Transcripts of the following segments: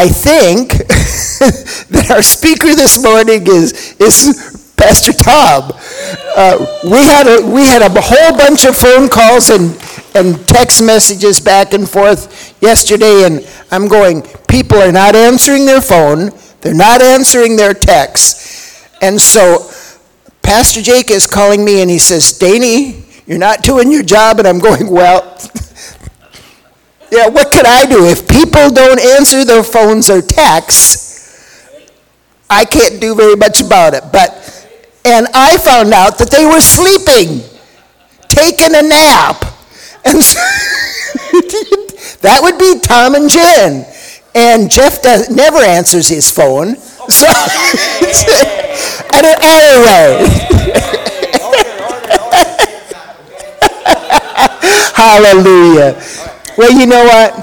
I think that our speaker this morning is Pastor Tom. We had a whole bunch of phone calls and text messages back and forth yesterday, and I'm going, people are not answering their phone, they're not answering their texts. And so Pastor Jake is calling me and he says, Danny, you're not doing your job. And I'm going, well, yeah, what can I do? If people don't answer their phones or texts, I can't do very much about it. And I found out that they were sleeping, taking a nap. And so that would be Tom and Jen. And Jeff never answers his phone. So, anyway. Hallelujah. Well, you know what?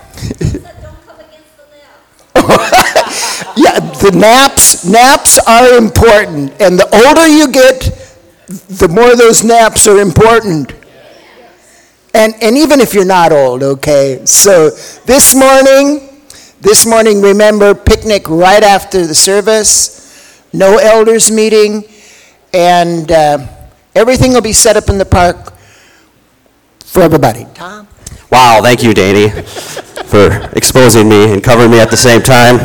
Yeah, the naps are important. And the older you get, the more those naps are important. And even if you're not old, okay? So this morning, remember, picnic right after the service, no elders meeting, and everything will be set up in the park for everybody. Tom? Wow, thank you, Danny, for exposing me and covering me at the same time.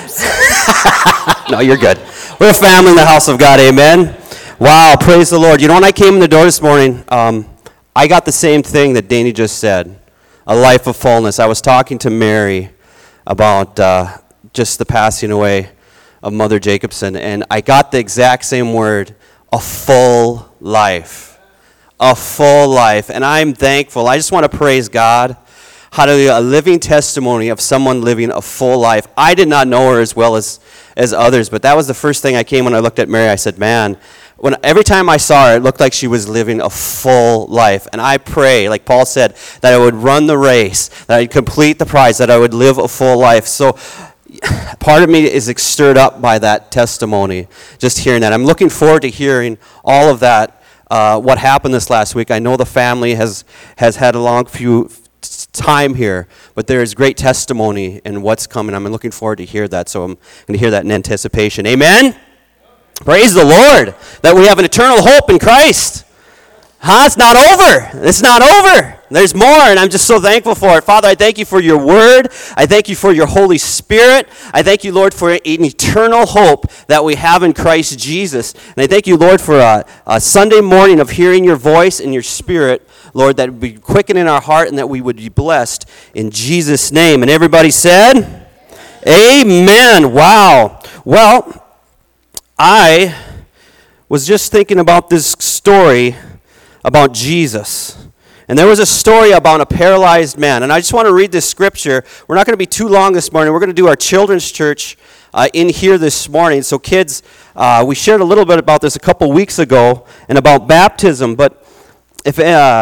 No, you're good. We're a family in the house of God, amen? Wow, praise the Lord. You know, when I came in the door this morning, I got the same thing that Danny just said, a life of fullness. I was talking to Mary about just the passing away of Mother Jacobson, and I got the exact same word, a full life. A full life. And I'm thankful. I just want to praise God. Hallelujah, a living testimony of someone living a full life. I did not know her as well as others, but that was the first thing I came when I looked at Mary. I said, man, every time I saw her, it looked like she was living a full life. And I pray, like Paul said, that I would run the race, that I'd complete the prize, that I would live a full life. So part of me is stirred up by that testimony, just hearing that. I'm looking forward to hearing all of that, what happened this last week. I know the family has had a long few time here, but there is great testimony in what's coming. I'm looking forward to hear that, so I'm going to hear that in anticipation. Amen? Praise the Lord that we have an eternal hope in Christ. It's not over. It's not over. There's more, and I'm just so thankful for it. Father, I thank you for your word. I thank you for your Holy Spirit. I thank you, Lord, for an eternal hope that we have in Christ Jesus. And I thank you, Lord, for a Sunday morning of hearing your voice and your Spirit, Lord, that would be quickened in our heart and that we would be blessed in Jesus' name. And everybody said, amen. Wow. Well, I was just thinking about this story about Jesus. And there was a story about a paralyzed man. And I just want to read this scripture. We're not going to be too long this morning. We're going to do our children's church in here this morning. So kids, we shared a little bit about this a couple weeks ago and about baptism. But if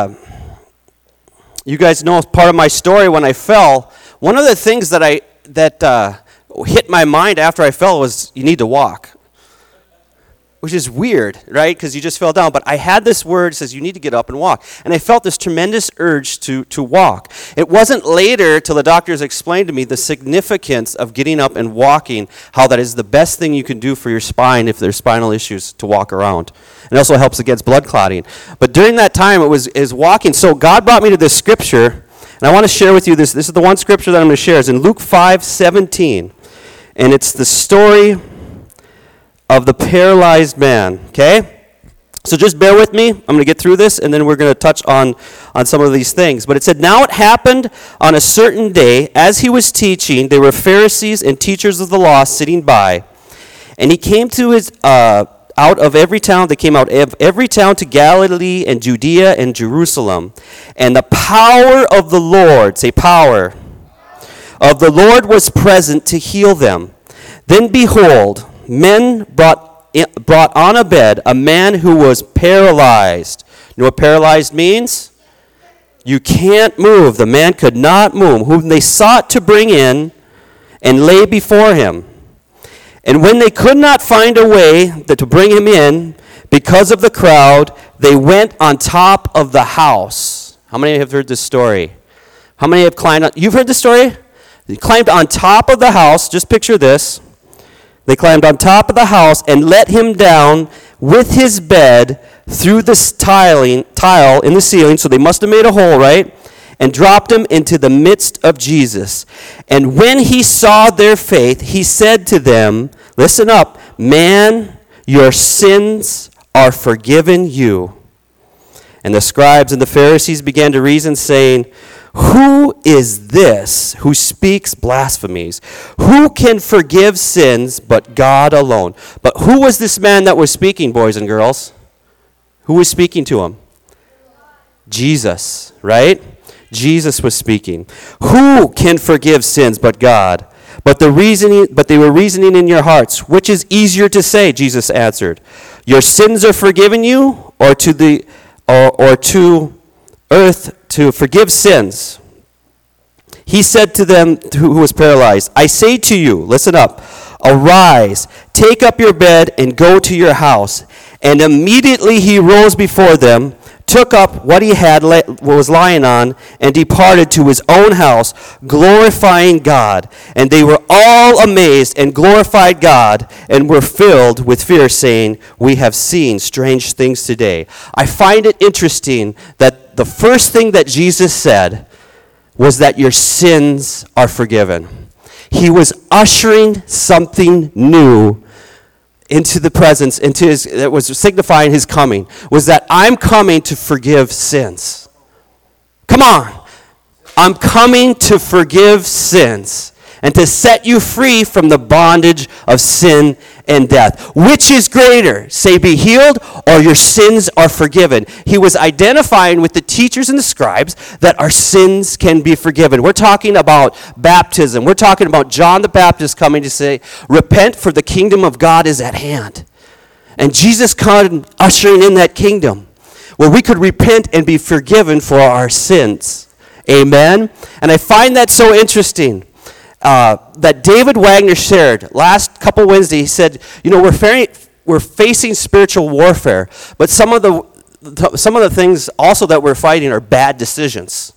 you guys know part of my story when I fell, one of the things that hit my mind after I fell was you need to walk. Which is weird, right? Because you just fell down. But I had this word that says you need to get up and walk. And I felt this tremendous urge to walk. It wasn't later till the doctors explained to me the significance of getting up and walking, how that is the best thing you can do for your spine if there's spinal issues to walk around. It also helps against blood clotting. But during that time, it was walking. So God brought me to this scripture. And I want to share with you this. This is the one scripture that I'm going to share. It's in Luke 5:17. And it's the story of the paralyzed man, okay? So just bear with me. I'm going to get through this, and then we're going to touch on some of these things. But it said, now it happened on a certain day, as he was teaching, there were Pharisees and teachers of the law sitting by. And he came to out of every town, they came out of every town to Galilee and Judea and Jerusalem. And the power of the Lord, say power, of the Lord was present to heal them. Then behold, men brought on a bed a man who was paralyzed. You know what paralyzed means? You can't move. The man could not move, whom they sought to bring in and lay before him. And when they could not find a way to bring him in, because of the crowd, they went on top of the house. How many have heard this story? How many have climbed on? You've heard this story? They climbed on top of the house. Just picture this. They climbed on top of the house and let him down with his bed through this tile in the ceiling. So they must have made a hole, right? And dropped him into the midst of Jesus. And when he saw their faith, he said to them, listen up, man, your sins are forgiven you. And the scribes and the Pharisees began to reason, saying, who is this who speaks blasphemies? Who can forgive sins but God alone? But who was this man that was speaking, boys and girls? Who was speaking to him? Jesus, right? Jesus was speaking. Who can forgive sins but God? But they were reasoning in your hearts. Which is easier to say? Jesus answered. Your sins are forgiven you, or to earth to forgive sins. He said to them who was paralyzed, I say to you, listen up, arise, take up your bed and go to your house. And immediately he rose before them, took up what he was lying on, and departed to his own house, glorifying God. And they were all amazed and glorified God, and were filled with fear, saying, we have seen strange things today. I find it interesting that the first thing that Jesus said was that your sins are forgiven. He was ushering something new into the presence, that was signifying his coming, was that I'm coming to forgive sins. Come on. I'm coming to forgive sins and to set you free from the bondage of sin and death. Which is greater? Say, be healed, or your sins are forgiven. He was identifying with the teachers and the scribes that our sins can be forgiven. We're talking about baptism. We're talking about John the Baptist coming to say, repent, for the kingdom of God is at hand. And Jesus come ushering in that kingdom where we could repent and be forgiven for our sins. Amen? And I find that so interesting. That David Wagner shared last couple Wednesday. He said, you know, we're facing spiritual warfare, but some of the things also that we're fighting are bad decisions.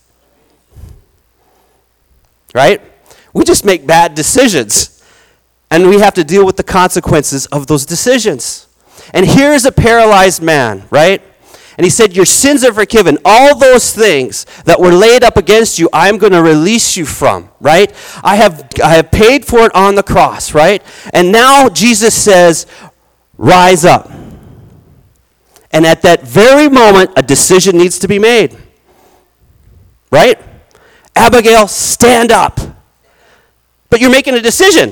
Right? We just make bad decisions, and we have to deal with the consequences of those decisions. And here's a paralyzed man, right? And he said, your sins are forgiven. All those things that were laid up against you, I'm going to release you from, right? I have paid for it on the cross, right? And now Jesus says, rise up. And at that very moment, a decision needs to be made, right? Abigail, stand up. But you're making a decision.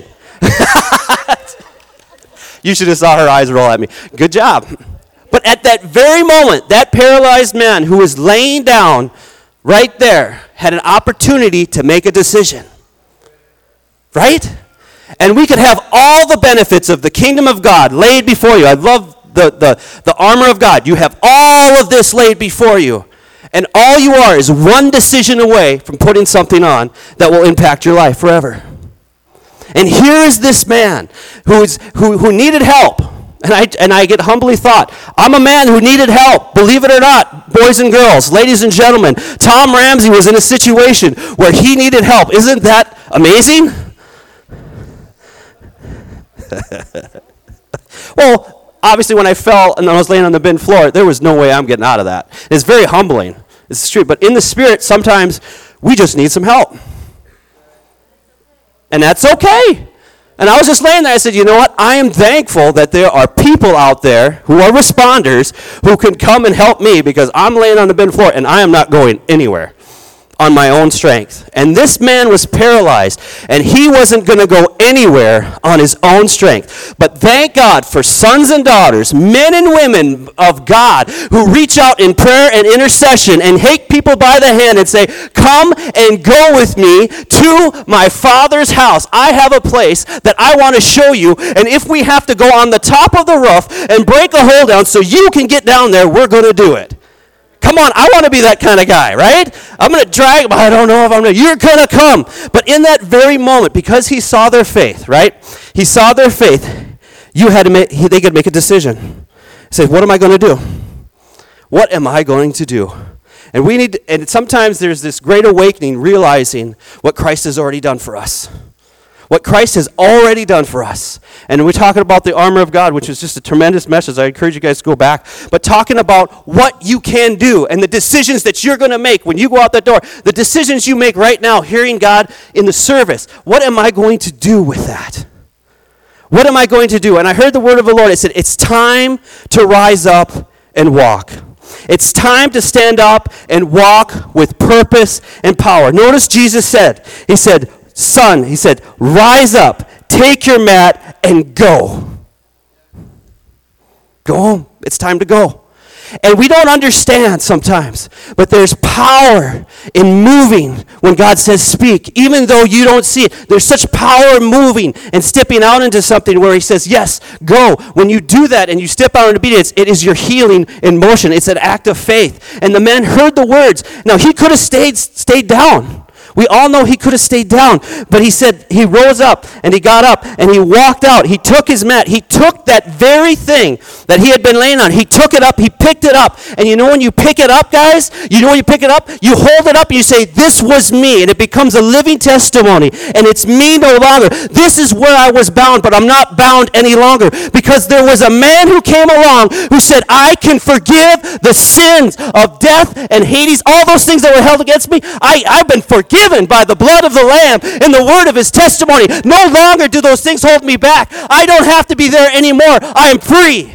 You should have saw her eyes roll at me. Good job. But at that very moment, that paralyzed man who was laying down right there had an opportunity to make a decision. Right? And we could have all the benefits of the kingdom of God laid before you. I love the armor of God. You have all of this laid before you. And all you are is one decision away from putting something on that will impact your life forever. And here is this man who needed help. And I get humbly thought, I'm a man who needed help, believe it or not, boys and girls, ladies and gentlemen. Tom Ramsey was in a situation where he needed help. Isn't that amazing? Well, obviously when I fell and I was laying on the bin floor, there was no way I'm getting out of that. It's very humbling. It's true. But in the spirit, sometimes we just need some help. And that's okay. And I was just laying there, I said, you know what? I am thankful that there are people out there who are responders who can come and help me because I'm laying on the bin floor and I am not going anywhere on my own strength. And this man was paralyzed, and he wasn't going to go anywhere on his own strength. But thank God for sons and daughters, men and women of God, who reach out in prayer and intercession and take people by the hand and say, come and go with me to my Father's house. I have a place that I want to show you, and if we have to go on the top of the roof and break a hole down so you can get down there, we're going to do it. Come on, I want to be that kind of guy, right? I'm going to drag him. I don't know if I'm going to. You're going to come. But in that very moment, because he saw their faith, right? He saw their faith. They could make a decision. Say, what am I going to do? What am I going to do? And sometimes there's this great awakening, realizing what Christ has already done for us. What Christ has already done for us. And we're talking about the armor of God, which is just a tremendous message. I encourage you guys to go back. But talking about what you can do and the decisions that you're going to make when you go out that door, the decisions you make right now, hearing God in the service. What am I going to do with that? What am I going to do? And I heard the word of the Lord. It said, it's time to rise up and walk. It's time to stand up and walk with purpose and power. Notice Jesus said, he said, son, he said, rise up, take your mat, and go. Go home. It's time to go. And we don't understand sometimes, but there's power in moving when God says speak, even though you don't see it. There's such power in moving and stepping out into something where he says, yes, go. When you do that and you step out in obedience, it is your healing in motion. It's an act of faith. And the man heard the words. Now, he could have stayed down. We all know he could have stayed down, but he said he rose up and he got up and he walked out. He took his mat. He took that very thing that he had been laying on. He took it up. He picked it up. And you know when you pick it up, guys, you know when you pick it up, you hold it up and you say, this was me. And it becomes a living testimony. And it's me no longer. This is where I was bound, but I'm not bound any longer because there was a man who came along who said, I can forgive the sins of death and Hades, all those things that were held against me. I've been forgiven by the blood of the Lamb and the word of his testimony. No longer do those things hold me back. I don't have to be there anymore. I am free.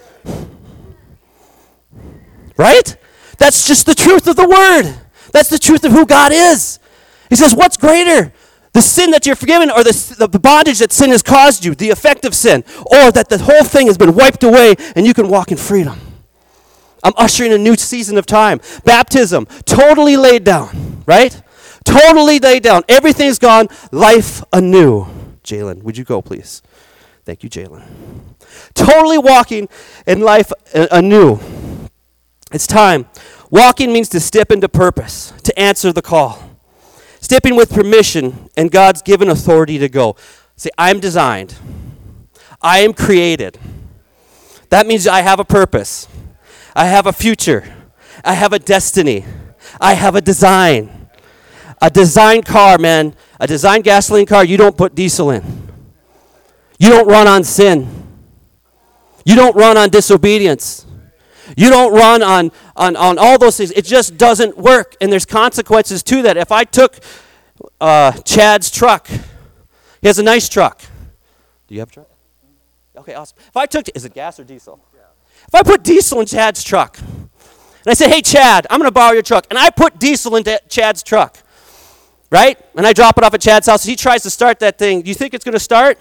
Right? That's just the truth of the word. That's the truth of who God is. He says, what's greater? The sin that you're forgiven or the bondage that sin has caused you, the effect of sin, or that the whole thing has been wiped away and you can walk in freedom. I'm ushering a new season of time. Baptism, totally laid down, right? Totally laid down. Everything's gone. Life anew. Jalen, would you go, please? Thank you, Jalen. Totally walking in life anew. It's time. Walking means to step into purpose, to answer the call. Stepping with permission and God's given authority to go. Say, I'm designed. I am created. That means I have a purpose. I have a future. I have a destiny. I have a design. A designed car, man, a designed gasoline car, you don't put diesel in. You don't run on sin. You don't run on disobedience. You don't run on all those things. It just doesn't work, and there's consequences to that. If I took Chad's truck, he has a nice truck. Do you have a truck? Okay, awesome. If I took, is it gas or diesel? Yeah. If I put diesel in Chad's truck, and I say, hey, Chad, I'm going to borrow your truck, and I put diesel into Chad's truck, right? And I drop it off at Chad's house. He tries to start that thing. Do you think it's going to start?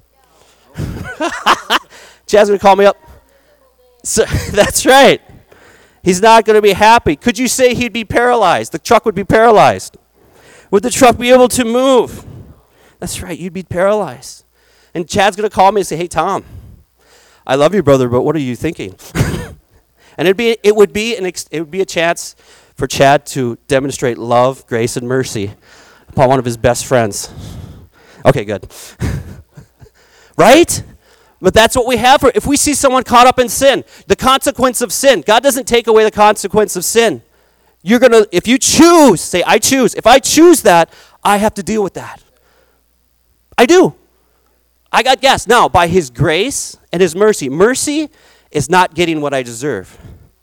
Chad's going to call me up. So, that's right. He's not going to be happy. Could you say he'd be paralyzed? The truck would be paralyzed. Would the truck be able to move? That's right. You'd be paralyzed. And Chad's going to call me and say, hey, Tom, I love you, brother, but what are you thinking? And it would be a chance for Chad to demonstrate love, grace, and mercy upon one of his best friends. Okay, good. Right? But that's what we have for if we see someone caught up in sin, the consequence of sin. God doesn't take away the consequence of sin. You're going to, if you choose, say, I choose. If I choose that, I have to deal with that. I do. I got gas. Now, by his grace and his mercy. Mercy is not getting what I deserve.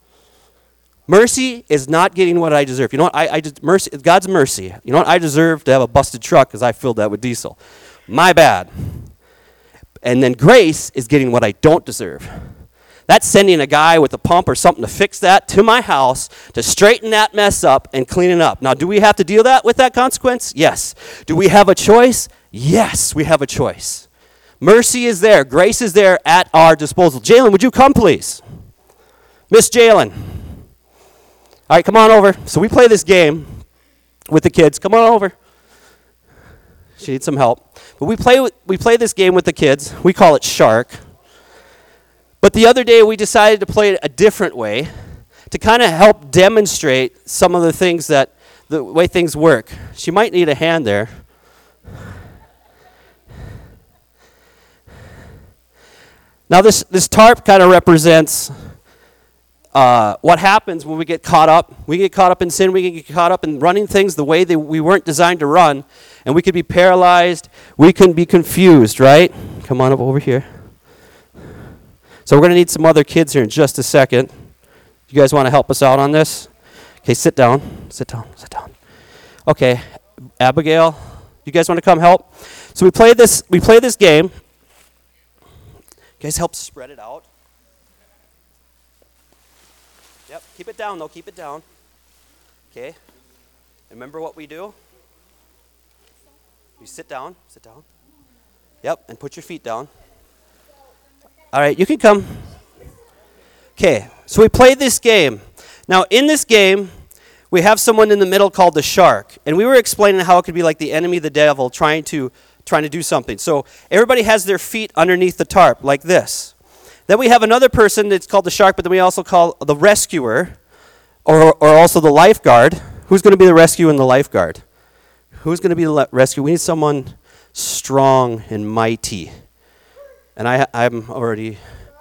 Mercy is not getting what I deserve. You know what? Mercy, God's mercy. You know what? I deserve to have a busted truck because I filled that with diesel. My bad. And then grace is getting what I don't deserve. That's sending a guy with a pump or something to fix that to my house to straighten that mess up and clean it up. Now, do we have to deal with that consequence? Yes. Do we have a choice? Yes, we have a choice. Mercy is there. Grace is there at our disposal. Jalen, would you come, please? Miss Jalen. All right, come on over. So we play this game with the kids. Come on over. She needs some help. But we play this game with the kids. We call it Shark. But the other day we decided to play it a different way to kind of help demonstrate some of the way things work. She might need a hand there. Now this tarp kind of represents what happens when we get caught up. We get caught up in sin. We get caught up in running things the way that we weren't designed to run. And we could be paralyzed. We can be confused, right? Come on up over here. So we're going to need some other kids here in just a second. You guys want to help us out on this? Okay, sit down. Sit down. Sit down. Okay, Abigail, you guys want to come help? So we play this game. You guys help spread it out. Yep, keep it down though, keep it down. Okay. Remember what we do? You sit down. Yep, and put your feet down. All right, you can come. Okay, so we play this game. Now, in this game, we have someone in the middle called the shark. And we were explaining how it could be like the enemy, the devil, trying to do something. So everybody has their feet underneath the tarp, like this. Then we have another person that's called the shark, but then we also call the rescuer, or also the lifeguard. Who's going to be the rescue and the lifeguard? Who's going to be the rescue? We need someone strong and mighty. And I'm already...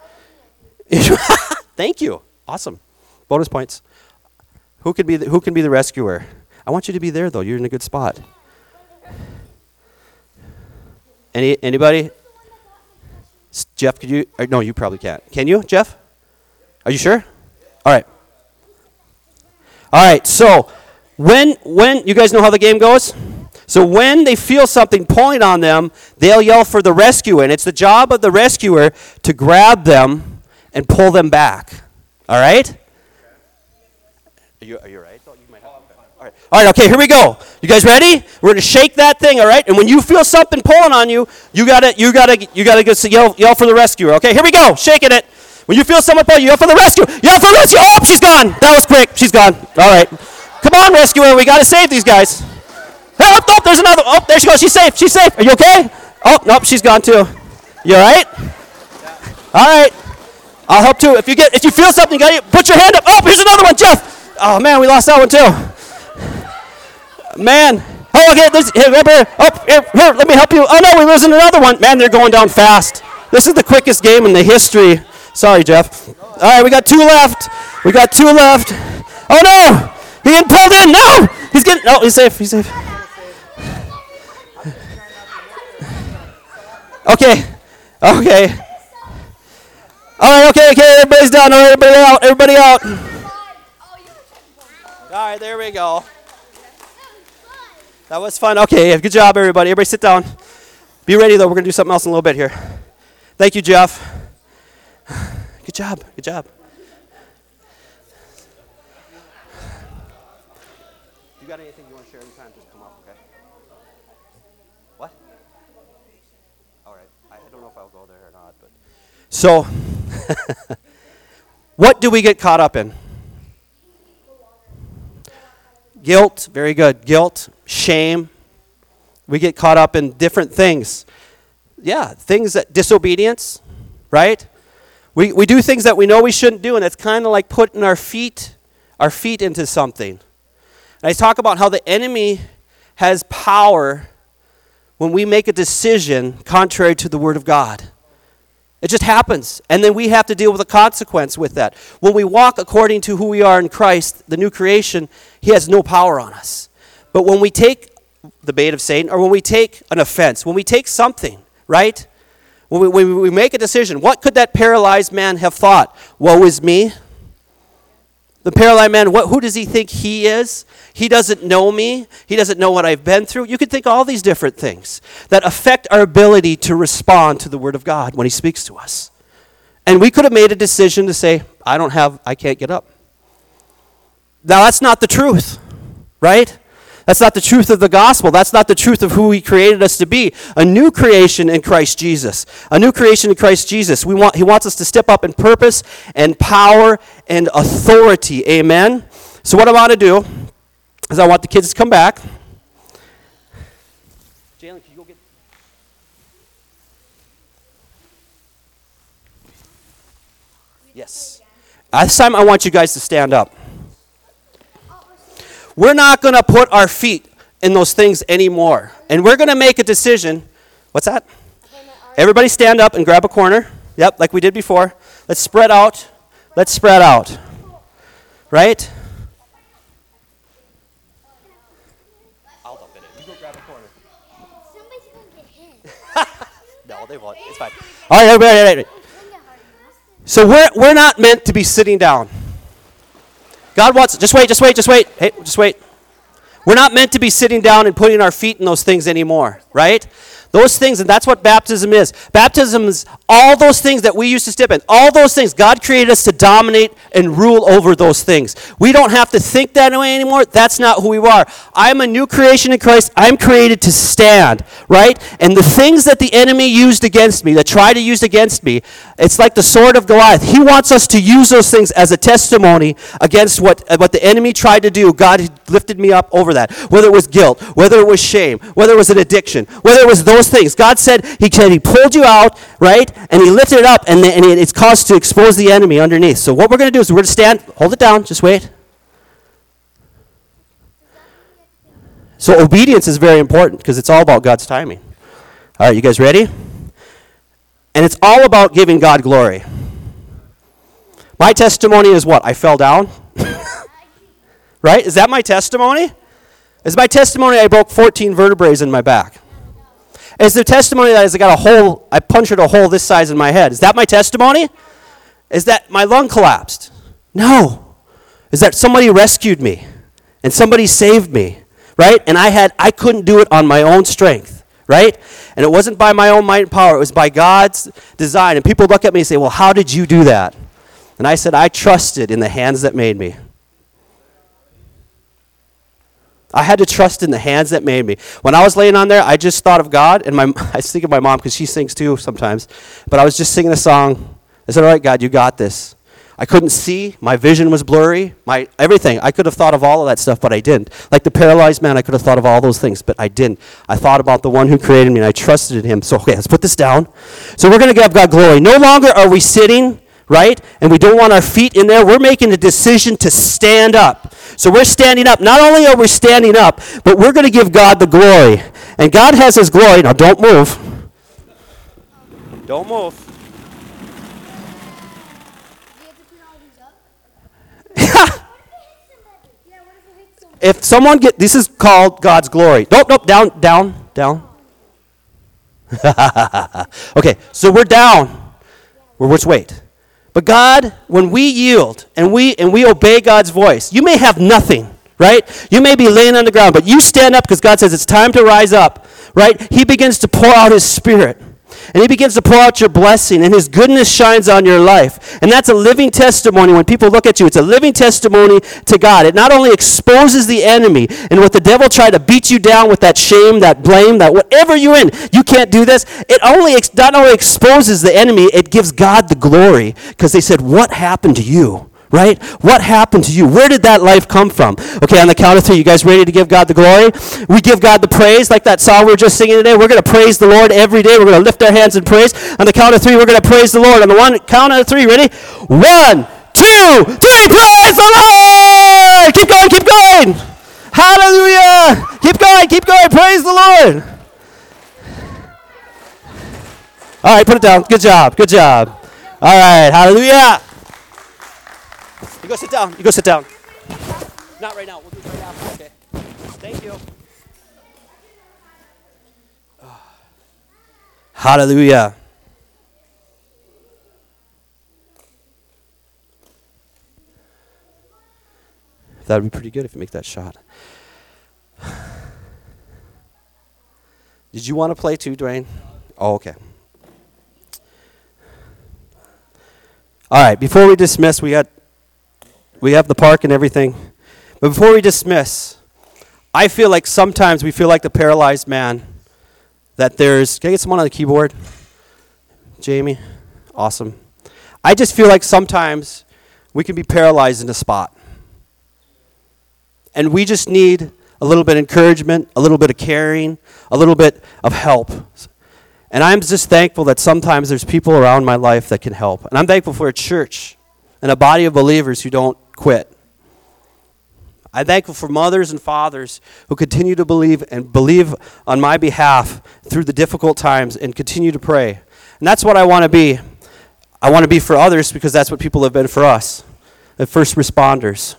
Thank you. Awesome. Bonus points. Who can be the rescuer? I want you to be there, though. You're in a good spot. Anybody? Jeff, could you? No, you probably can't. Can you, Jeff? Are you sure? All right. All right. So when you guys know how the game goes? So when they feel something pulling on them, they'll yell for the rescuer, and it's the job of the rescuer to grab them and pull them back. All right? Are you right? Oh, you might have all right, okay, here we go. You guys ready? We're going to shake that thing, all right? And when you feel something pulling on you, you got to go yell for the rescuer. Okay, here we go. Shaking it. When you feel someone pulling you, yell for the rescuer. Yell for the rescuer. Oh, she's gone. That was quick. She's gone. All right. Come on, rescuer. We got to save these guys. Oh, there's another. Oh, there she goes. She's safe. She's safe. Are you okay? Oh, nope, she's gone too. You all right? All right. I'll help too. If you feel something, you got to put your hand up. Oh, here's another one, Jeff. Oh man, we lost that one too. Man. Oh, okay. Here, let me help you. Oh no, we're losing another one. Man, they're going down fast. This is the quickest game in the history. Sorry, Jeff. All right, we got two left. Oh no, he getting pulled in. No, he's safe. Okay. All right, okay, everybody's done. All right, everybody out. All right, there we go. That was fun. Okay, good job, everybody. Everybody sit down. Be ready, though. We're going to do something else in a little bit here. Thank you, Jeff. Good job. You got anything you want to share anytime, just come up, okay? What? All right. I don't know if I'll go there or not, but... So, what do we get caught up in? Guilt, very good. Guilt, shame. We get caught up in different things. Yeah, things that, disobedience, right? We do things that we know we shouldn't do, and it's kind of like putting our feet into something. And I talk about how the enemy has power when we make a decision contrary to the Word of God. It just happens. And then we have to deal with the consequence with that. When we walk according to who we are in Christ, the new creation, He has no power on us. But when we take the bait of Satan, or when we take an offense, when we take something, right? When we make a decision, what could that paralyzed man have thought? Woe is me. The paralyzed man, who does he think he is? He doesn't know me. He doesn't know what I've been through. You could think all these different things that affect our ability to respond to the Word of God when He speaks to us. And we could have made a decision to say, I can't get up. Now, that's not the truth, right? That's not the truth of the gospel. That's not the truth of who He created us to be. A new creation in Christ Jesus. A new creation in Christ Jesus. He wants us to step up in purpose and power and authority. Amen? So what I want to do is I want the kids to come back. Jalen, can you go get... Yes. This time I want you guys to stand up. We're not going to put our feet in those things anymore. And we're going to make a decision. What's that? Everybody stand up and grab a corner. Yep, like we did before. Let's spread out. right? I'll dump it in. You go grab a corner. Somebody's gonna get hit. No, they won't. It's fine. All right, everybody. So we're not meant to be sitting down. God wants, just wait. Hey, just wait. We're not meant to be sitting down and putting our feet in those things anymore, right? Those things, and that's what baptism is. Baptism is all those things that we used to step in. All those things. God created us to dominate and rule over those things. We don't have to think that way anymore. That's not who we are. I'm a new creation in Christ. I'm created to stand, right? And the things that the enemy used against me, that tried to use against me, it's like the sword of Goliath. He wants us to use those things as a testimony against what the enemy tried to do. God lifted me up over that. Whether it was guilt, whether it was shame, whether it was an addiction, whether it was those things. God said he pulled you out, right? And he lifted it up, and it's caused to expose the enemy underneath. So what we're going to do is we're going to stand, hold it down, just wait. So obedience is very important because it's all about God's timing. All right, you guys ready? And it's all about giving God glory. My testimony is what? I fell down? Right? Is that my testimony? Is my testimony I broke 14 vertebrae in my back? Is the testimony that I got a hole, I punctured a hole this size in my head? Is that my testimony? Is that my lung collapsed? No. Is that somebody rescued me and somebody saved me, right? And I couldn't do it on my own strength, right? And it wasn't by my own might and power. It was by God's design. And people look at me and say, well, how did you do that? And I said, I trusted in the hands that made me. I had to trust in the hands that made me. When I was laying on there, I just thought of God, and I was thinking of my mom because she sings too sometimes. But I was just singing a song. I said, all right, God, you got this. I couldn't see. My vision was blurry. My everything. I could have thought of all of that stuff, but I didn't. Like the paralyzed man, I could have thought of all those things, but I didn't. I thought about the one who created me, and I trusted in him. So, okay, let's put this down. So we're going to give God glory. No longer are we sitting, right? And we don't want our feet in there. We're making a decision to stand up. So we're standing up. Not only are we standing up, but we're going to give God the glory. And God has his glory. Now, don't move. Don't move. If someone this is called God's glory. Nope, down. Okay, so we're down. Let's wait. But God, when we yield and we obey God's voice, you may have nothing, right? You may be laying on the ground, but you stand up because God says it's time to rise up, right? He begins to pour out his spirit. And he begins to pour out your blessing, and his goodness shines on your life. And that's a living testimony. When people look at you, it's a living testimony to God. It not only exposes the enemy and what the devil tried to beat you down with, that shame, that blame, that whatever you're in, you can't do this. It not only exposes the enemy, it gives God the glory. Because they said, what happened to you? Right? What happened to you? Where did that life come from? Okay, on the count of three, you guys ready to give God the glory? We give God the praise, like that song we were just singing today. We're going to praise the Lord every day. We're going to lift our hands in praise. On the count of three, we're going to praise the Lord. On the count of three, ready? 1, 2, 3, praise the Lord! Keep going. Hallelujah! Keep going, praise the Lord! All right, put it down. Good job. All right, hallelujah! You go sit down. Not right now. We'll do it right after, okay? Thank you. Hallelujah. That would be pretty good if you make that shot. Did you want to play too, Dwayne? Oh, okay. All right, before we dismiss, we have the park and everything. But before we dismiss, I feel like sometimes we feel like the paralyzed man, that can I get someone on the keyboard? Jamie? Awesome. I just feel like sometimes we can be paralyzed in a spot. And we just need a little bit of encouragement, a little bit of caring, a little bit of help. And I'm just thankful that sometimes there's people around my life that can help. And I'm thankful for a church and a body of believers who don't quit. I'm thankful for mothers and fathers who continue to believe on my behalf through the difficult times and continue to pray. And that's what I want to be. I want to be for others because that's what people have been for us. and first responders.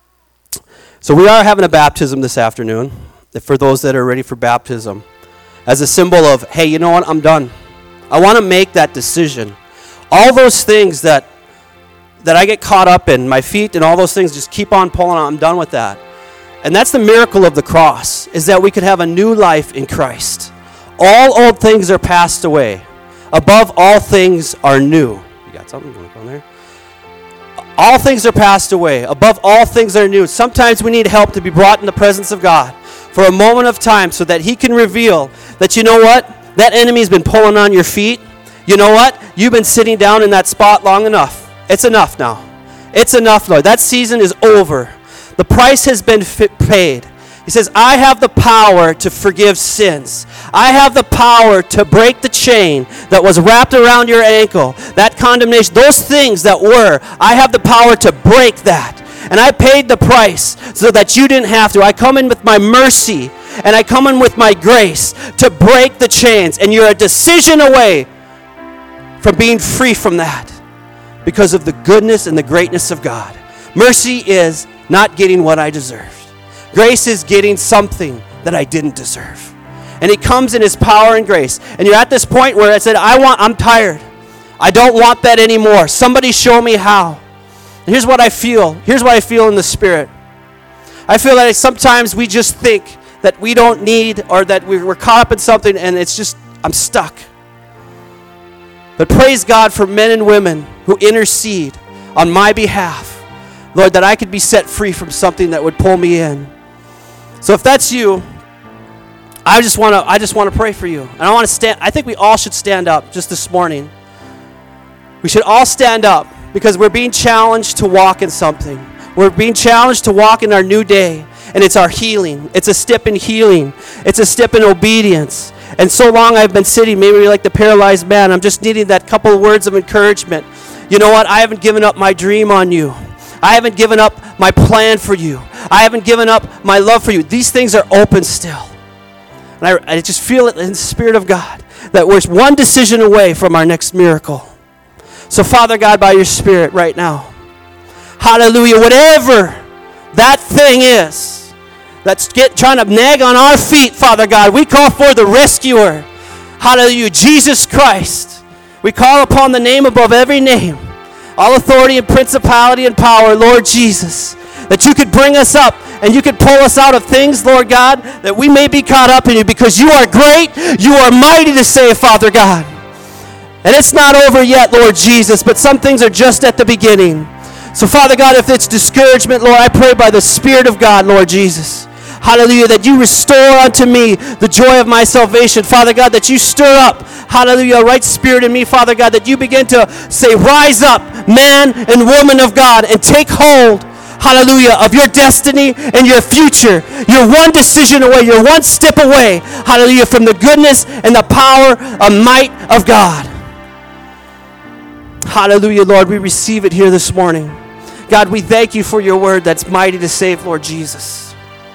So we are having a baptism this afternoon, for those that are ready for baptism, as a symbol of, hey, you know what, I'm done. I want to make that decision. All those things that I get caught up in, my feet and all those things, just keep on pulling on. I'm done with that. And that's the miracle of the cross, is that we could have a new life in Christ. All old things are passed away. Above all things are new. You got something going on there? All things are passed away. Above all things are new. Sometimes we need help to be brought in the presence of God for a moment of time so that he can reveal that, you know what? That enemy's been pulling on your feet. You know what? You've been sitting down in that spot long enough. It's enough now. It's enough, Lord. That season is over. The price has been paid. He says, I have the power to forgive sins. I have the power to break the chain that was wrapped around your ankle. That condemnation, those things that were, I have the power to break that. And I paid the price so that you didn't have to. I come in with my mercy and I come in with my grace to break the chains. And you're a decision away from being free from that because of the goodness and the greatness of God. Mercy is not getting what I deserved. Grace is getting something that I didn't deserve. And he comes in his power and grace. And you're at this point where I said, I'm tired. I don't want that anymore. Somebody show me how. And here's what I feel. Here's what I feel in the Spirit. I feel that sometimes we just think that we don't need, or that we're caught up in something and it's just, I'm stuck. But praise God for men and women who intercede on my behalf. Lord, that I could be set free from something that would pull me in. So if that's you, I just want to pray for you. And I think we all should stand up just this morning. We should all stand up because we're being challenged to walk in something. We're being challenged to walk in our new day. And it's our healing. It's a step in healing. It's a step in obedience. And so long I've been sitting, maybe like the paralyzed man. I'm just needing that couple of words of encouragement. You know what? I haven't given up my dream on you. I haven't given up my plan for you. I haven't given up my love for you. These things are open still. And I just feel it in the Spirit of God that we're one decision away from our next miracle. So Father God, by your Spirit right now, hallelujah, whatever that thing is that's trying to nag on our feet, Father God, we call for the rescuer. Hallelujah, Jesus Christ. We call upon the name above every name. All authority and principality and power, Lord Jesus, that you could bring us up and you could pull us out of things, Lord God, that we may be caught up in you because you are great, you are mighty to save, Father God. And it's not over yet, Lord Jesus, but some things are just at the beginning. So, Father God, if it's discouragement, Lord, I pray by the Spirit of God, Lord Jesus, hallelujah, that you restore unto me the joy of my salvation. Father God, that you stir up, hallelujah, a right spirit in me, Father God, that you begin to say, rise up, man and woman of God, and take hold, hallelujah, of your destiny and your future. You're one decision away, you're one step away, hallelujah, from the goodness and the power and might of God. Hallelujah, Lord, we receive it here this morning. God, we thank you for your word that's mighty to save, Lord Jesus.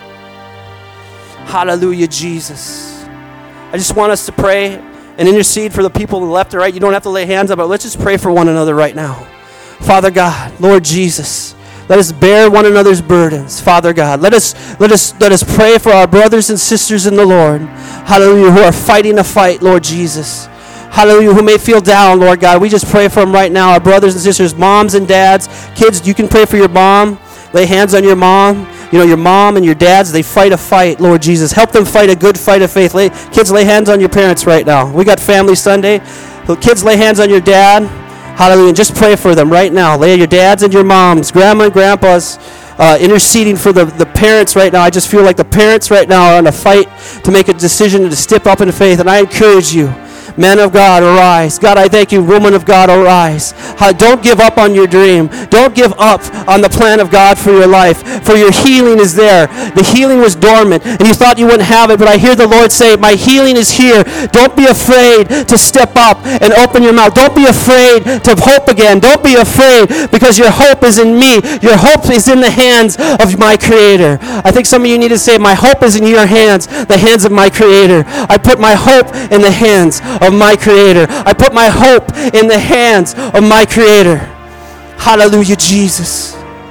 Hallelujah, Jesus. I just want us to pray and intercede for the people on the left or right. You don't have to lay hands on, but let's just pray for one another right now. Father God, Lord Jesus, let us bear one another's burdens. Father God, let us pray for our brothers and sisters in the Lord. Hallelujah, who are fighting a fight, Lord Jesus. Hallelujah, who may feel down, Lord God. We just pray for them right now, our brothers and sisters, moms and dads. Kids, you can pray for your mom. Lay hands on your mom. You know, your mom and your dads, they fight a fight, Lord Jesus. Help them fight a good fight of faith. Kids, lay hands on your parents right now. We got Family Sunday. Kids, lay hands on your dad. Hallelujah. And just pray for them right now. Lay your dads and your moms, grandma and grandpas, interceding for the parents right now. I just feel like the parents right now are on a fight to make a decision to step up in faith. And I encourage you, man of God, arise. God, I thank you, woman of God, arise. Don't give up on your dream. Don't give up on the plan of God for your life, for your healing is there. The healing was dormant, and you thought you wouldn't have it, but I hear the Lord say, my healing is here. Don't be afraid to step up and open your mouth. Don't be afraid to hope again. Don't be afraid, because your hope is in me. Your hope is in the hands of my Creator. I think some of you need to say, my hope is in your hands, the hands of my Creator. I put my hope in the hands of my Creator. I put my hope in the hands of my Creator. Hallelujah, Jesus.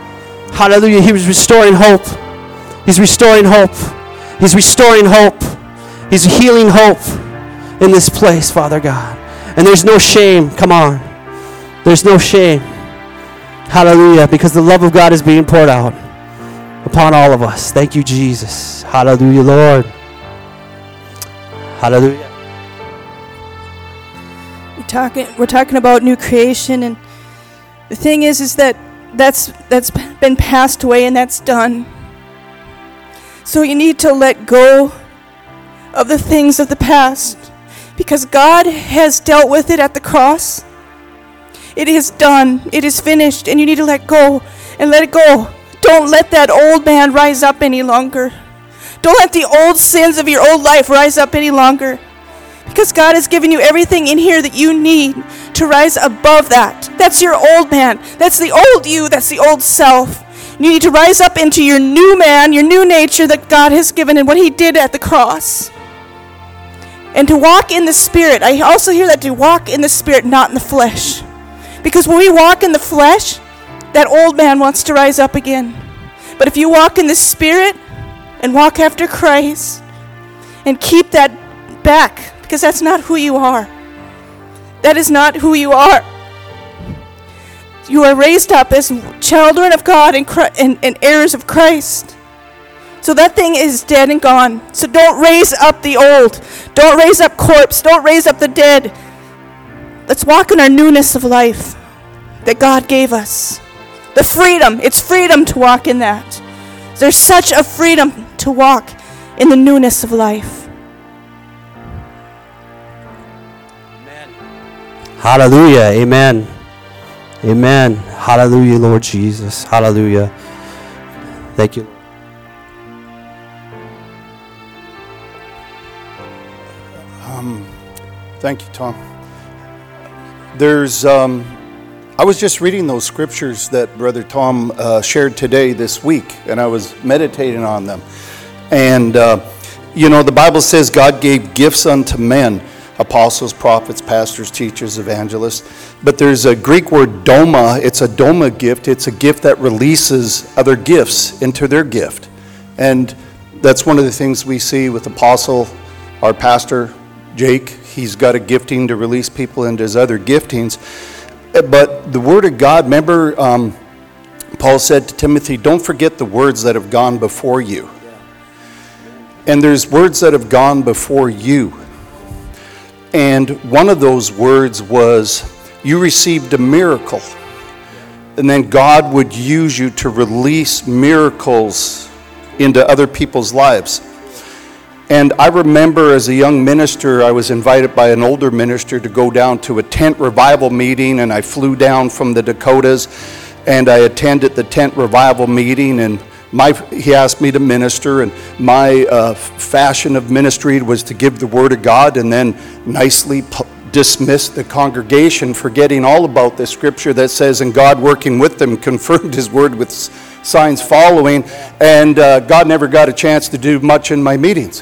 Hallelujah. He was restoring hope. He's restoring hope. He's restoring hope. He's healing hope in this place, Father God. And there's no shame. Come on. There's no shame. Hallelujah. Because the love of God is being poured out upon all of us. Thank you, Jesus. Hallelujah, Lord. Hallelujah. We're talking about new creation, and the thing is that that's been passed away and that's done. So you need to let go of the things of the past, because God has dealt with it at the cross. It is done. It is finished, and you need to let go and let it go. Don't let that old man rise up any longer. Don't let the old sins of your old life rise up any longer, because God has given you everything in here that you need to rise above that. That's your old man. That's the old you. That's the old self. You need to rise up into your new man, your new nature that God has given and what he did at the cross. And to walk in the Spirit. I also hear that to walk in the Spirit, not in the flesh. Because when we walk in the flesh, that old man wants to rise up again. But if you walk in the Spirit and walk after Christ and keep that back, because that's not who you are. That is not who you are. You are raised up as children of God and heirs of Christ. So that thing is dead and gone. So don't raise up the old. Don't raise up corpse. Don't raise up the dead. Let's walk in our newness of life that God gave us. The freedom. It's freedom to walk in that. There's such a freedom to walk in the newness of life. Amen. Hallelujah. Amen. Amen. Hallelujah, Lord Jesus. Hallelujah. Thank you. Thank you, Tom. I was just reading those scriptures that Brother Tom shared today, this week, and I was meditating on them. And, the Bible says God gave gifts unto men, apostles, prophets, pastors, teachers, evangelists. But there's a Greek word doma. It's a doma gift. It's a gift that releases other gifts into their gift. And that's one of the things we see with Apostle, our pastor, Jake. He's got a gifting to release people into his other giftings. But the Word of God, remember Paul said to Timothy, don't forget the words that have gone before you. And there's words that have gone before you. And one of those words was, you received a miracle. And then God would use you to release miracles into other people's lives. And I remember as a young minister, I was invited by an older minister to go down to a tent revival meeting, and I flew down from the Dakotas, and I attended the tent revival meeting, and he asked me to minister, and my fashion of ministry was to give the Word of God and then nicely dismiss the congregation, forgetting all about the scripture that says, and God working with them confirmed his word with signs following, and God never got a chance to do much in my meetings.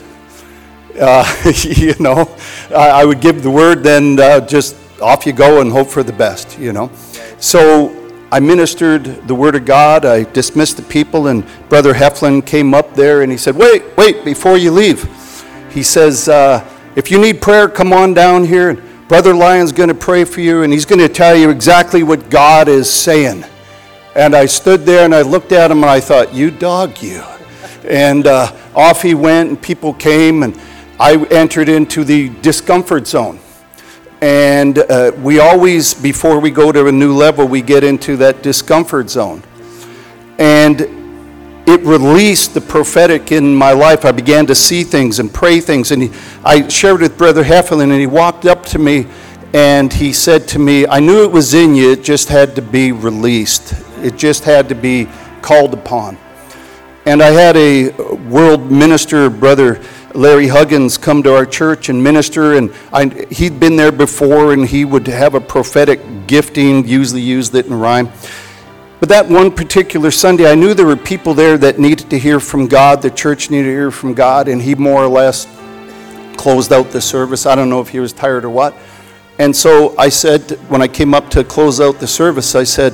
I would give the word, then just off you go and hope for the best, So I ministered the Word of God. I dismissed the people, and Brother Heflin came up there, and he said, wait, before you leave. He says, if you need prayer, come on down here, and Brother Lyon's going to pray for you, and he's going to tell you exactly what God is saying. And I stood there, and I looked at him, and I thought, you dog, you. And off he went, and people came, and I entered into the discomfort zone. And we always, before we go to a new level, we get into that discomfort zone. And it released the prophetic in my life. I began to see things and pray things. And I shared with Brother Heflin, and he walked up to me, and he said to me, I knew it was in you, it just had to be released. It just had to be called upon. And I had a world minister, Brother Larry Huggins, come to our church and minister, and he'd been there before, and he would have a prophetic gifting, usually used it in rhyme. But that one particular Sunday, I knew there were people there that needed to hear from God, the church needed to hear from God, and he more or less closed out the service. I don't know if he was tired or what. And so I said, when I came up to close out the service, I said,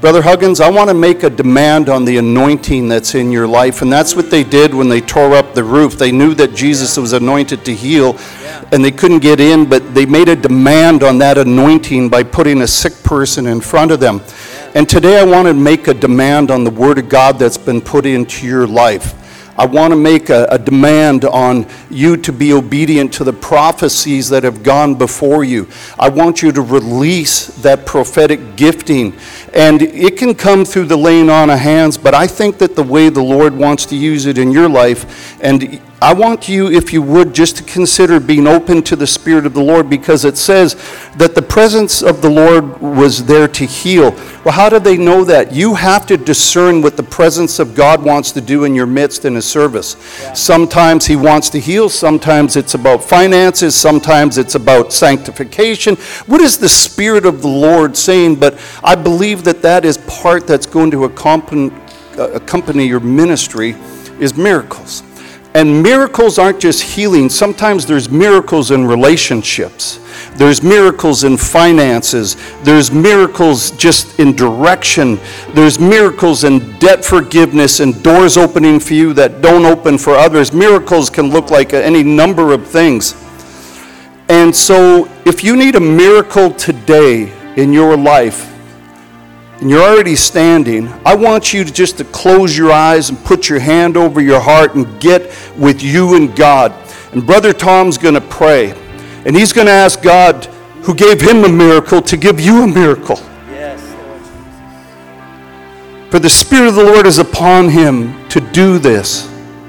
Brother Huggins, I want to make a demand on the anointing that's in your life. And that's what they did when they tore up the roof. They knew that Jesus was anointed to heal, and they couldn't get in, but they made a demand on that anointing by putting a sick person in front of them. And today I want to make a demand on the Word of God that's been put into your life. I want to make a demand on you to be obedient to the prophecies that have gone before you. I want you to release that prophetic gifting. And it can come through the laying on of hands, but I think that the way the Lord wants to use it in your life, and I want you, if you would, just to consider being open to the Spirit of the Lord, because it says that the presence of the Lord was there to heal. Well, how do they know that? You have to discern what the presence of God wants to do in your midst in a service. Sometimes He wants to heal. Sometimes it's about finances. Sometimes it's about sanctification. What is the Spirit of the Lord saying? But I believe that that is part that's going to accompany your ministry is miracles. And miracles aren't just healing. Sometimes there's miracles in relationships. There's miracles in finances. There's miracles just in direction. There's miracles in debt forgiveness and doors opening for you that don't open for others. Miracles can look like any number of things. And so if you need a miracle today in your life, and you're already standing, I want you to close your eyes and put your hand over your heart and get with you and God. And Brother Tom's going to pray. And he's going to ask God, who gave him a miracle, to give you a miracle. Yes, Lord Jesus. For the Spirit of the Lord is upon him to do this.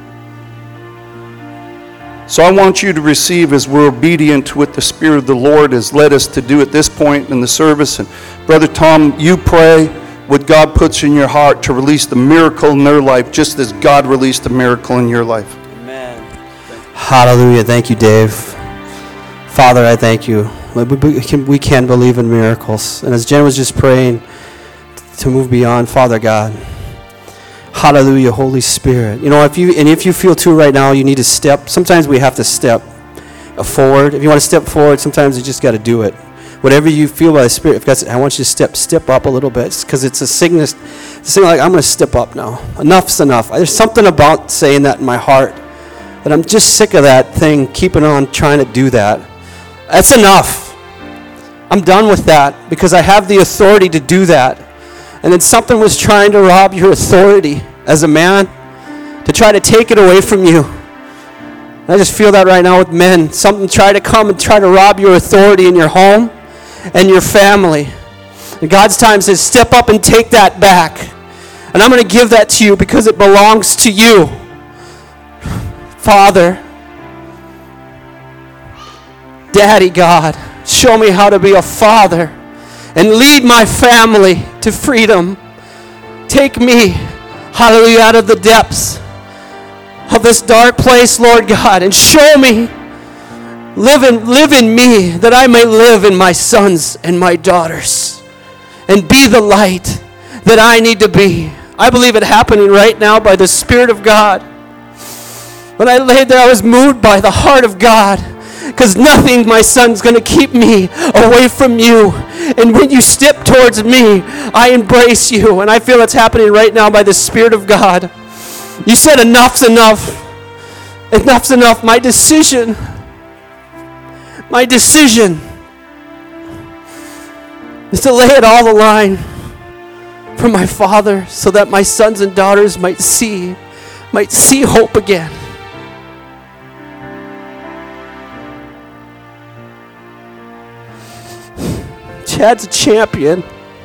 So I want you to receive, as we're obedient to what the Spirit of the Lord has led us to do at this point in the service. And Brother Tom, you pray what God puts in your heart to release the miracle in their life, just as God released a miracle in your life. Amen. Hallelujah. Thank you, Dave. Father, I thank you. We can believe in miracles. And as Jen was just praying to move beyond, Father God, hallelujah, Holy Spirit. You know, if you feel too right now, you need to step. Sometimes we have to step forward. If you want to step forward, sometimes you just got to do it. Whatever you feel by the Spirit, if God's, I want you to step up a little bit, because it's a signal. It's a signal like, I'm going to step up now. Enough's enough. There's something about saying that in my heart, that I'm just sick of that thing, keeping on trying to do that. That's enough. I'm done with that, because I have the authority to do that. And then something was trying to rob your authority as a man, to try to take it away from you. And I just feel that right now with men. Something tried to come and try to rob your authority in your home and your family. And God's time says, step up and take that back. And I'm going to give that to you because it belongs to you. Father, Daddy God, show me how to be a father and lead my family to freedom. Take me, hallelujah, out of the depths of this dark place, Lord God, and show me, live in me, that I may live in my sons and my daughters and be the light that I need to be. I believe it happening right now by the Spirit of God. When I laid there, I was moved by the heart of God, because nothing, my son's going to keep me away from you. And when you step towards me, I embrace you. And I feel it's happening right now by the Spirit of God. You said enough's enough. Enough's enough. My decision is to lay it all on the line for my Father, so that my sons and daughters might see hope again. Chad's a champion.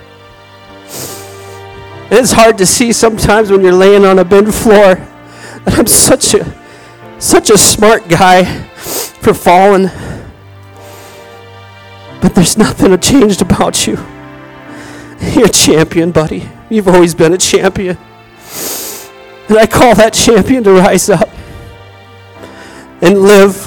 It's hard to see sometimes when you're laying on a bin floor that I'm such a smart guy for falling. But there's nothing changed about you. You're a champion, buddy. You've always been a champion. And I call that champion to rise up and live,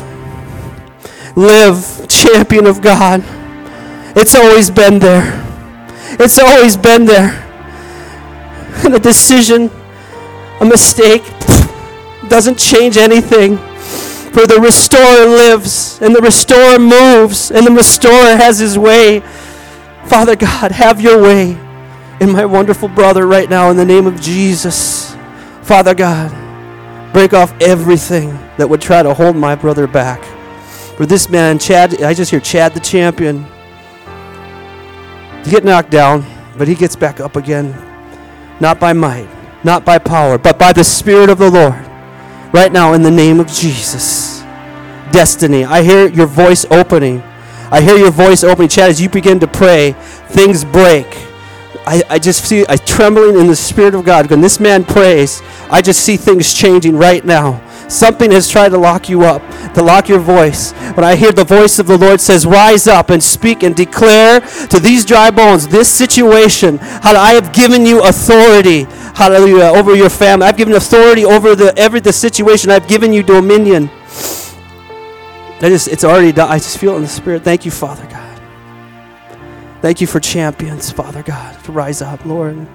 champion of God. It's always been there. It's always been there. And a decision, a mistake, doesn't change anything. For the restorer lives, and the restorer moves, and the restorer has his way. Father God, have your way. in my wonderful brother right now in the name of Jesus. Father God, break off everything that would try to hold my brother back. For this man, Chad, I just hear Chad the champion. He get knocked down, but he gets back up again. Not by might, not by power, but by the Spirit of the Lord. Right now in the name of Jesus. Destiny, I hear your voice opening. I hear your voice opening. Chad, as you begin to pray, things break. I just see I trembling in the Spirit of God. When this man prays, I just see things changing right now. Something has tried to lock you up, to lock your voice. When I hear the voice of the Lord says, rise up and speak and declare to these dry bones, this situation, how I have given you authority, hallelujah, over your family. I've given authority over the situation. I've given you dominion. It's already done. I just feel it in the Spirit. Thank you, Father God. Thank you for champions, Father God, to rise up, Lord.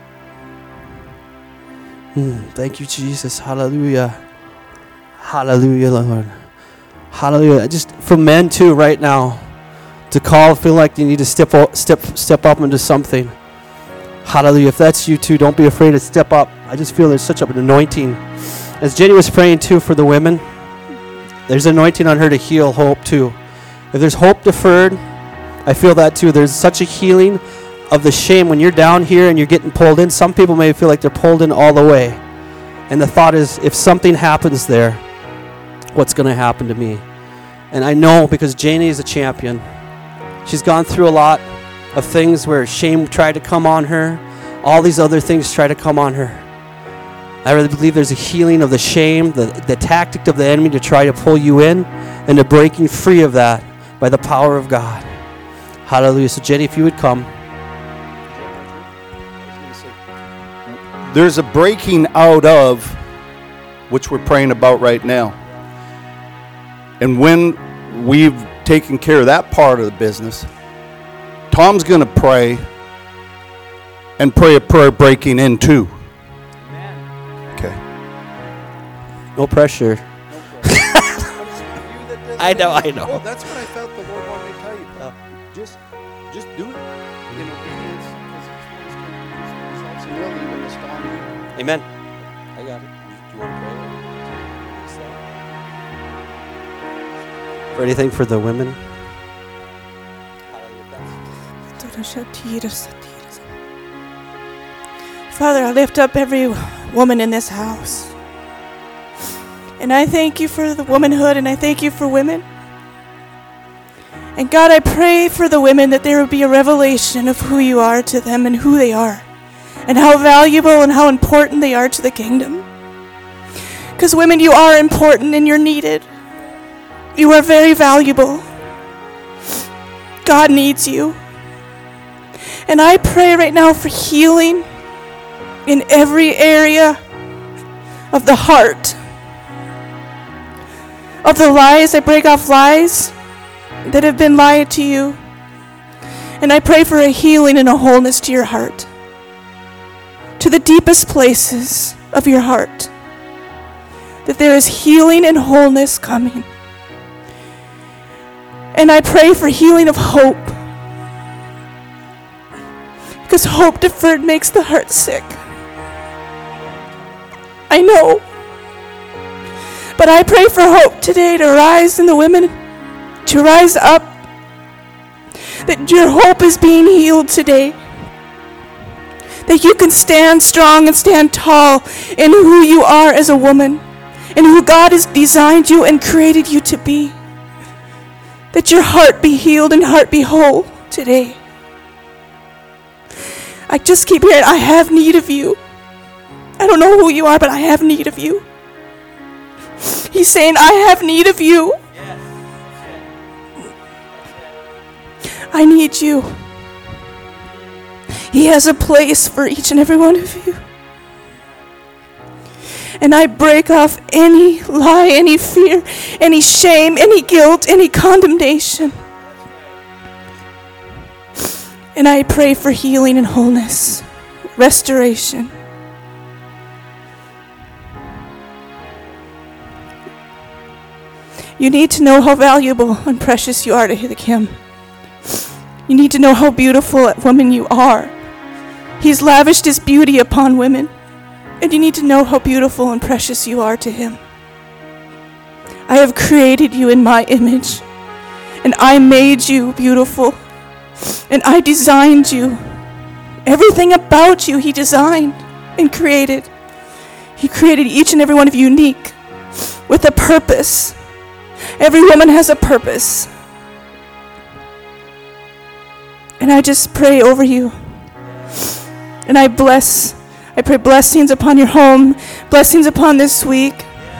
Thank you, Jesus. Hallelujah. Hallelujah, Lord. Hallelujah. Just for men too, right now, to call, feel like you need to step up into something. Hallelujah. If that's you too, don't be afraid to step up. I just feel there's such an anointing. As Jenny was praying too for the women, there's anointing on her to heal hope too. If there's hope deferred, I feel that too. There's such a healing of the shame when you're down here and you're getting pulled in. Some people may feel like they're pulled in all the way. And the thought is, if something happens there, what's going to happen to me? And I know because Janie is a champion. She's gone through a lot of things where shame tried to come on her. All these other things try to come on her. I really believe there's a healing of the shame, the tactic of the enemy to try to pull you in, and the breaking free of that by the power of God. Hallelujah. So Jenny, if you would come. There's a breaking out of, which we're praying about right now. And when we've taken care of that part of the business, Tom's going to pray and pray a prayer breaking in too. Okay. No pressure. I know. Well, that's what I felt the Lord wanted me to tell you. Just do it in obedience. Because really even astounding. Amen. I got it. Do you want to pray? For anything for the women? Father, I lift up every woman in this house. And I thank you for the womanhood, and I thank you for women. And God, I pray for the women that there would be a revelation of who you are to them and who they are, and how valuable and how important they are to the kingdom. Because women, you are important and you're needed. You are very valuable. God needs you. And I pray right now for healing in every area of the heart. Of the lies, I break off lies that have been lied to you. And I pray for a healing and a wholeness to your heart. To the deepest places of your heart. That there is healing and wholeness coming. And I pray for healing of hope. Because hope deferred makes the heart sick. I know. But I pray for hope today to rise in the women, to rise up. That your hope is being healed today. That you can stand strong and stand tall in who you are as a woman. And who God has designed you and created you to be. That your heart be healed and heart be whole today. I just keep hearing, I have need of you. I don't know who you are, but I have need of you. He's saying, I have need of you. I need you. He has a place for each and every one of you. And I break off any lie, any fear, any shame, any guilt, any condemnation. And I pray for healing and wholeness, restoration. You need to know how valuable and precious you are to Him. You need to know how beautiful a woman you are. He's lavished his beauty upon women. And you need to know how beautiful and precious you are to him. I have created you in my image. And I made you beautiful. And I designed you. Everything about you he designed and created. He created each and every one of you unique with a purpose. Every woman has a purpose. And I just pray over you. And I pray blessings upon your home, blessings upon this week.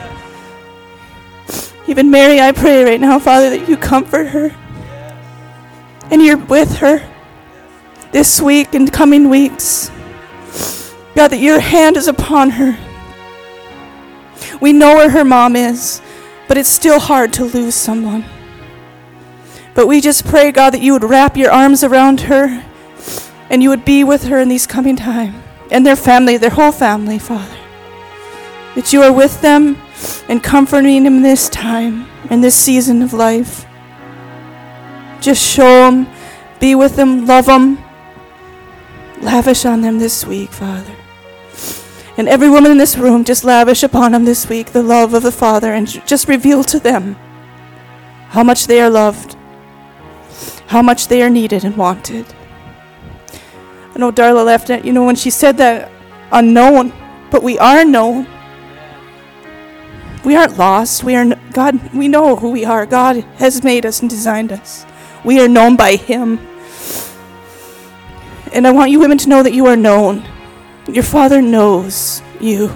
Even Mary, I pray right now, Father, that you comfort her. And you're with her this week and coming weeks. God, that your hand is upon her. We know where her mom is, but it's still hard to lose someone. But we just pray, God, that you would wrap your arms around her and you would be with her in these coming time. And their family, their whole family, Father. That you are with them and comforting them this time, in this season of life. Just show them, be with them, love them. Lavish on them this week, Father. And every woman in this room, just lavish upon them this week the love of the Father and just reveal to them how much they are loved, how much they are needed and wanted. I know Darla left it, when she said that, unknown, but we are known. We aren't lost. We know who we are. God has made us and designed us. We are known by him. And I want you women to know that you are known. Your Father knows you.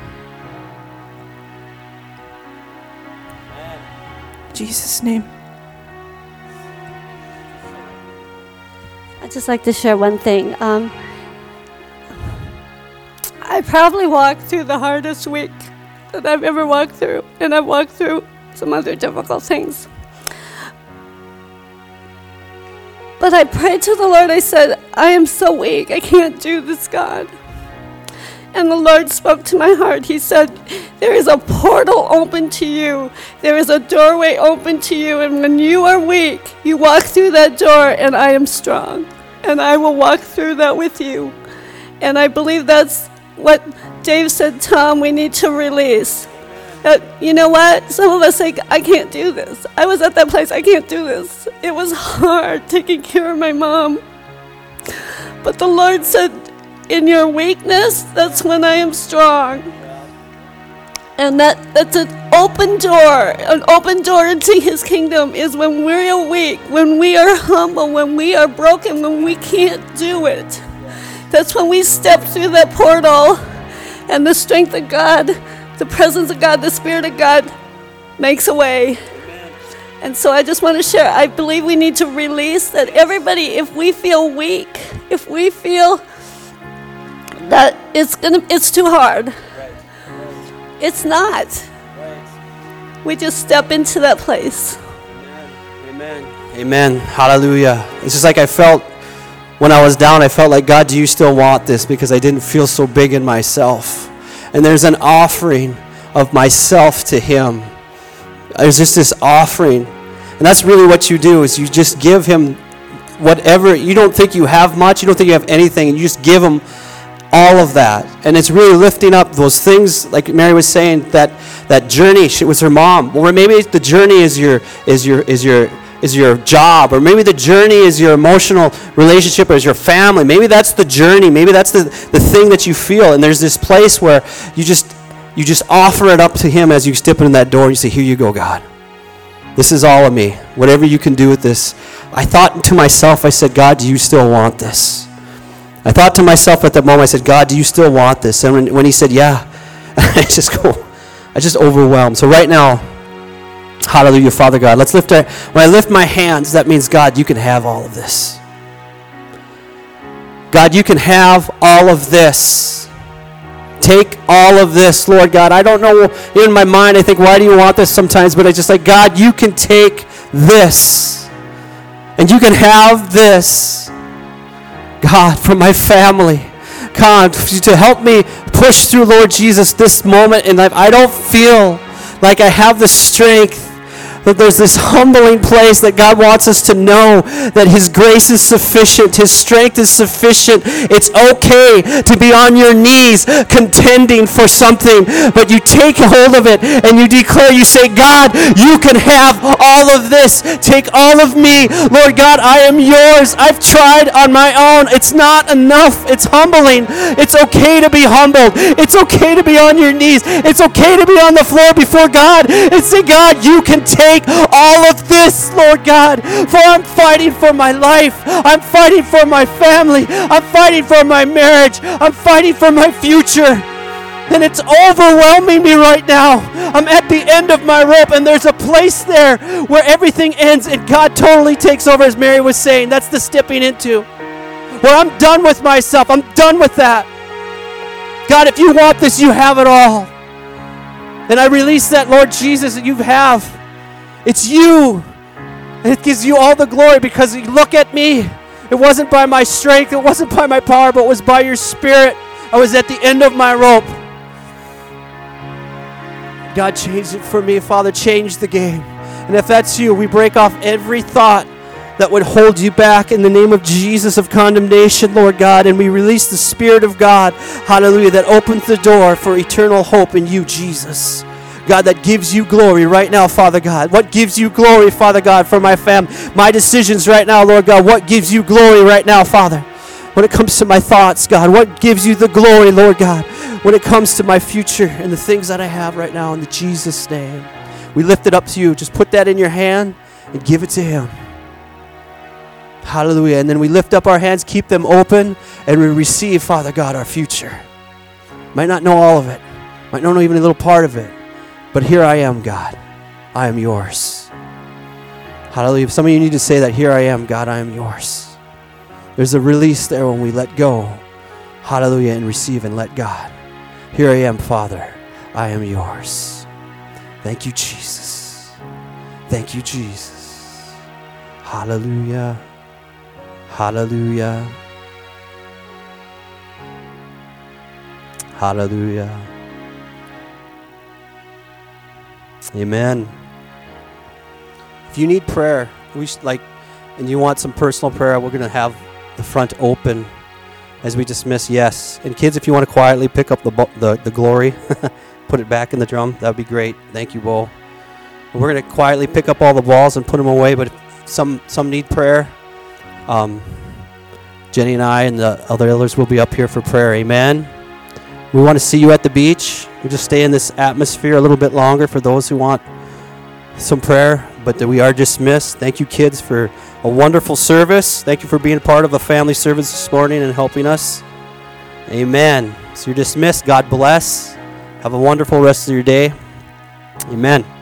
In Jesus' name. I'd just like to share one thing. I probably walked through the hardest week that I've ever walked through, and I've walked through some other difficult things. But I prayed to the Lord. I said, I am so weak. I can't do this, God. And the Lord spoke to my heart. He said, there is a portal open to you. There is a doorway open to you. And when you are weak, you walk through that door, and I am strong. And I will walk through that with you. And I believe that's what Dave said, Tom, we need to release. You know what? Some of us say, I can't do this. I was at that place, I can't do this. It was hard taking care of my mom. But the Lord said, in your weakness, that's when I am strong. And that's an open door into his kingdom is when we are weak, when we are humble, when we are broken, when we can't do it. That's when we step through that portal and the strength of God, the presence of God, the Spirit of God makes a way. And so I just want to share, I believe we need to release that everybody, if we feel weak, if we feel that it's too hard. It's not. We just step into that place. Amen. Amen. Hallelujah. It's just like I felt when I was down, I felt like, God, do you still want this? Because I didn't feel so big in myself. And there's an offering of myself to him. There's just this offering. And that's really what you do, is you just give him whatever. You don't think you have much. You don't think you have anything. And you just give him all of that. And it's really lifting up those things, like Mary was saying, that journey with her mom. Or maybe the journey is your job, or maybe the journey is your emotional relationship, or is your family. Maybe that's the journey. Maybe that's the thing that you feel. And there's this place where you just offer it up to him as you step in that door. And you say, here you go, God. This is all of me. Whatever you can do with this. I thought to myself, I said, God, do you still want this? I thought to myself at that moment, I said, God, do you still want this? And when he said, yeah, I just overwhelmed. So right now, hallelujah, Father God, when I lift my hands, that means, God, you can have all of this. God, you can have all of this. Take all of this, Lord God. I don't know, in my mind, I think, why do you want this sometimes? But I just like, God, you can take this. And you can have this. God, for my family. God, to help me push through, Lord Jesus, this moment in life. I don't feel like I have the strength. That there's this humbling place that God wants us to know that His grace is sufficient, His strength is sufficient. It's okay to be on your knees contending for something, but you take hold of it and you declare, you say, God, you can have all of this. Take all of me. Lord God, I am yours. I've tried on my own. It's not enough. It's humbling. It's okay to be humbled. It's okay to be on your knees. It's okay to be on the floor before God and say, God, you can take all of this, Lord God, for I'm fighting for my life. I'm fighting for my family. I'm fighting for my marriage. I'm fighting for my future. And it's overwhelming me right now. I'm at the end of my rope, and there's a place there where everything ends and God totally takes over, as Mary was saying. That's the stepping into. Where I'm done with myself. I'm done with that. God, if you want this, you have it all. And I release that, Lord Jesus, that you have. It's you. And it gives you all the glory because you look at me. It wasn't by my strength. It wasn't by my power, but it was by your Spirit. I was at the end of my rope. God, changed it for me. Father, change the game. And if that's you, we break off every thought that would hold you back in the name of Jesus of condemnation, Lord God. And we release the Spirit of God, hallelujah, that opens the door for eternal hope in you, Jesus. God, that gives you glory right now, Father God. What gives you glory, Father God, for my family, my decisions right now, Lord God? What gives you glory right now, Father? When it comes to my thoughts, God, what gives you the glory, Lord God? When it comes to my future and the things that I have right now, in Jesus' name, we lift it up to you. Just put that in your hand and give it to Him. Hallelujah. And then we lift up our hands, keep them open, and we receive, Father God, our future. Might not know all of it. Might not know even a little part of it. But here I am, God. I am yours. Hallelujah. Some of you need to say that. Here I am, God. I am yours. There's a release there when we let go. Hallelujah. And receive and let God. Here I am, Father. I am yours. Thank you, Jesus. Thank you, Jesus. Hallelujah. Hallelujah. Hallelujah. Amen. If you need prayer, and you want some personal prayer, we're going to have the front open as we dismiss. Yes. And kids, if you want to quietly pick up the glory, put it back in the drum, that would be great. Thank you, Bo. We're going to quietly pick up all the balls and put them away, but if some need prayer, Jenny and I and the other elders will be up here for prayer. Amen. We want to see you at the beach. We'll just stay in this atmosphere a little bit longer for those who want some prayer, but we are dismissed. Thank you, kids, for a wonderful service. Thank you for being a part of a family service this morning and helping us. Amen. So you're dismissed. God bless. Have a wonderful rest of your day. Amen.